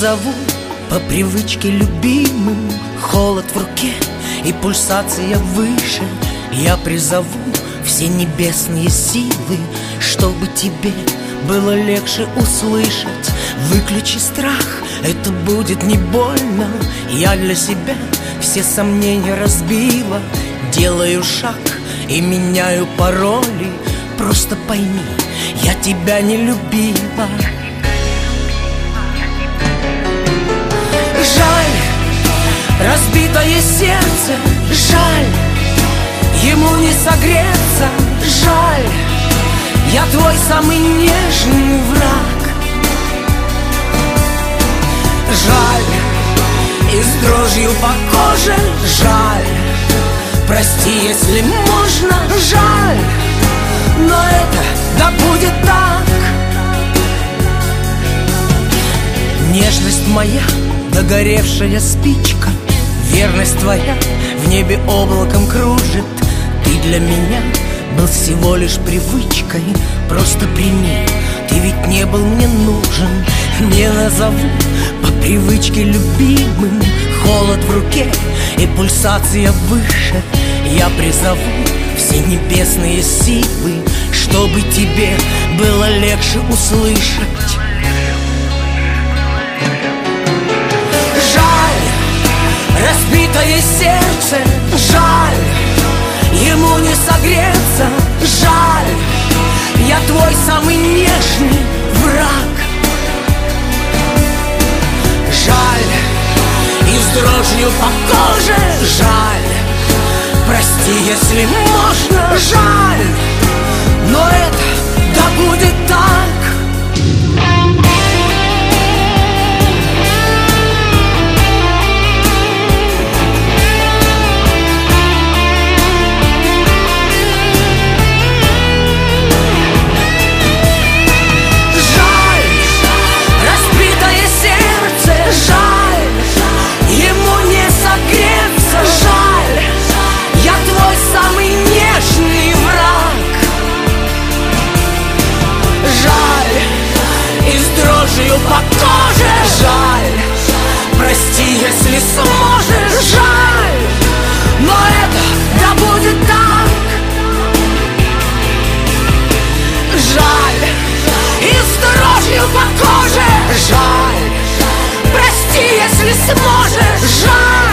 призову по привычке любимым. Холод в руке и пульсация выше. Я призову все небесные силы, чтобы тебе было легче услышать. Выключи страх, это будет не больно. Я для себя все сомнения разбила. Делаю шаг и меняю пароли. Просто пойми, я тебя не любила. Жаль, разбитое сердце, жаль, ему не согреться, жаль, я твой самый нежный враг. Жаль, и с дрожью по коже, жаль, прости, если можно, жаль, но это да будет так. Нежность моя, догоревшая спичка, верность твоя в небе облаком кружит. Ты для меня был всего лишь привычкой. Просто прими, ты ведь не был мне нужен. Не назову по привычке любимым. Холод в руке и пульсация выше. Я призову все небесные силы, чтобы тебе было легче услышать. Разбитое сердце, жаль, ему не согреться, жаль, я твой самый нежный враг. Жаль, и с дрожью по коже, жаль, прости, если можно, жаль, но это да будет так. По коже, жаль, прости, если сможешь, жаль, но это да будет так. Жаль, и с дрожью по коже, жаль, прости, если сможешь, жаль.